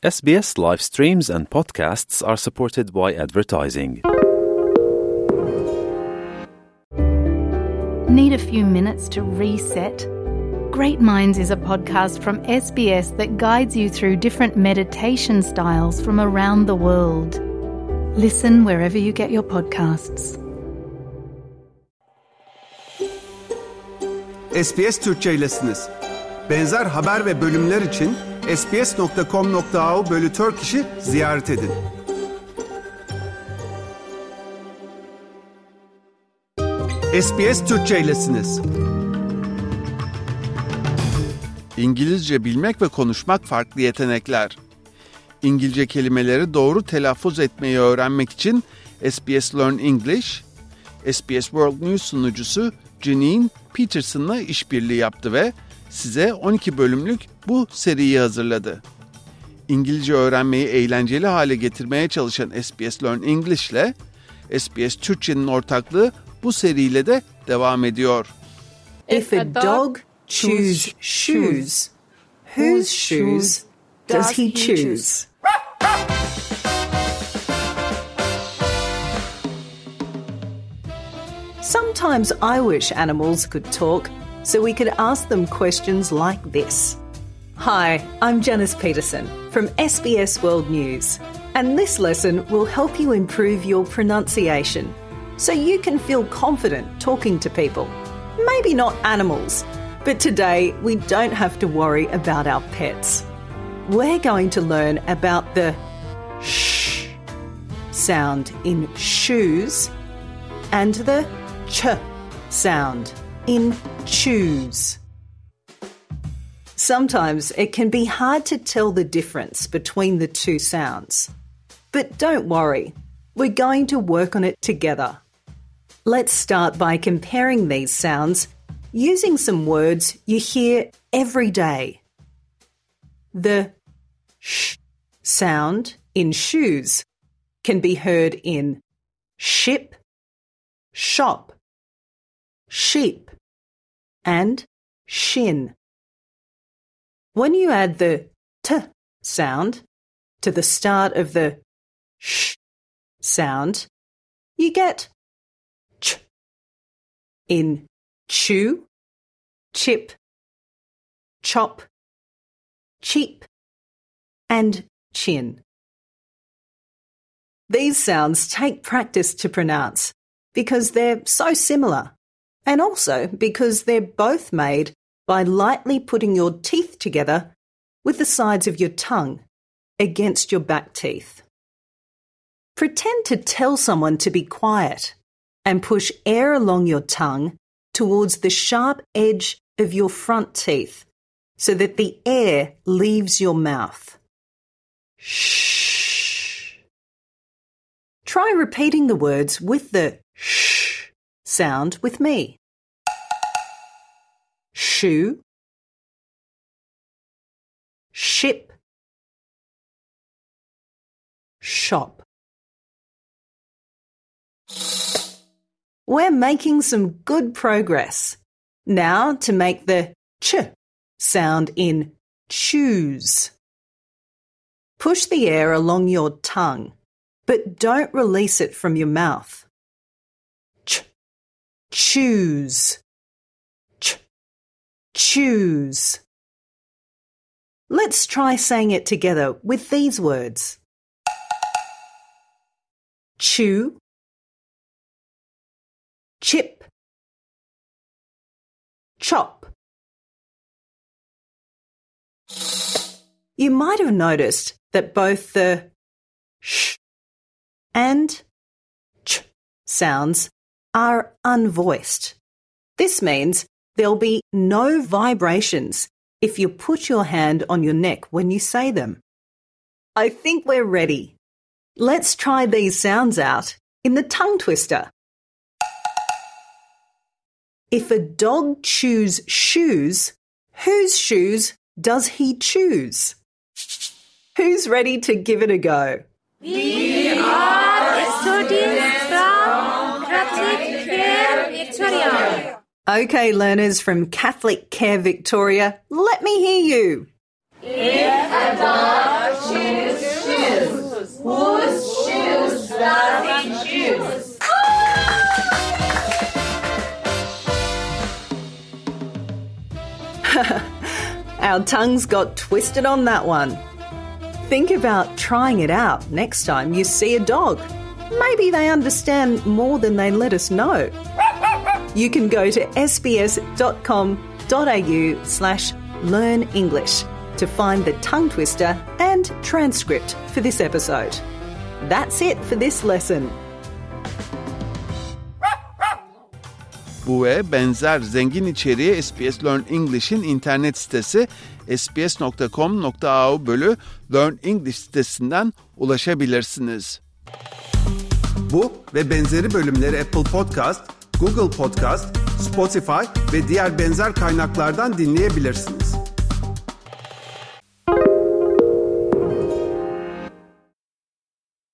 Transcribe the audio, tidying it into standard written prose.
SBS live streams and podcasts are supported by advertising. Need a few minutes to reset? Great Minds is a podcast from SBS that guides you through different meditation styles from around the world. Listen wherever you get your podcasts. SBS Türkçe'ylesiniz. Benzer haber ve bölümler için sbs.com.au/Turkish'i ziyaret edin. SBS Türkçe'ylesiniz. İngilizce bilmek ve konuşmak farklı yetenekler. İngilizce kelimeleri doğru telaffuz etmeyi öğrenmek için SBS Learn English, SBS World News sunucusu Janine Peterson'la işbirliği yaptı ve size 12 bölümlük bu seriyi hazırladı. İngilizce öğrenmeyi eğlenceli hale getirmeye çalışan SBS Learn English ile SBS Türkçe'nin ortaklığı bu seriyle de devam ediyor. If a dog chews shoes, whose shoes does he choose? Sometimes I wish animals could talk so we could ask them questions like this. Hi, I'm Janice Peterson from SBS World News, and this lesson will help you improve your pronunciation so you can feel confident talking to people. Maybe not animals, but today we don't have to worry about our pets. We're going to learn about the sh sound in shoes and the ch sound in choose. Sometimes it can be hard to tell the difference between the two sounds. But don't worry, we're going to work on it together. Let's start by comparing these sounds using some words you hear every day. The sh sound in shoes can be heard in ship, shop, sheep, and shin. When you add the t sound to the start of the sh sound, you get ch in chew, chip, chop, cheap, and chin. These sounds take practice to pronounce because they're so similar, and also because they're both made by lightly putting your teeth together with the sides of your tongue against your back teeth. Pretend to tell someone to be quiet and push air along your tongue towards the sharp edge of your front teeth so that the air leaves your mouth. Shh. Try repeating the words with the sh sound with me. Shoe, ship, shop. We're making some good progress. Now to make the ch sound in choose. Push the air along your tongue, but don't release it from your mouth. Ch, choose. Ch, choose. Let's try saying it together with these words. Chew, chip, chop. You might have noticed that both the sh and ch sounds are unvoiced. This means there'll be no vibrations if you put your hand on your neck when you say them. I think we're ready. Let's try these sounds out in the tongue twister. If a dog chews shoes, whose shoes does he choose? Who's ready to give it a go? We are students from Catholic Care Victoria. Okay, learners from Catholic Care Victoria, let me hear you. If a dog chews Our tongues got twisted on that one. Think about trying it out next time you see a dog. Maybe they understand more than they let us know. You can go to sbs.com.au/learnenglish to find the tongue twister and transcript for this episode. That's it for this lesson. Bu ve benzer zengin içeriğe SBS Learn English'in internet sitesi sbs.com.au/Learn English sitesinden ulaşabilirsiniz. Bu ve benzeri bölümleri Apple Podcast, Google Podcast, Spotify ve diğer benzer kaynaklardan dinleyebilirsiniz.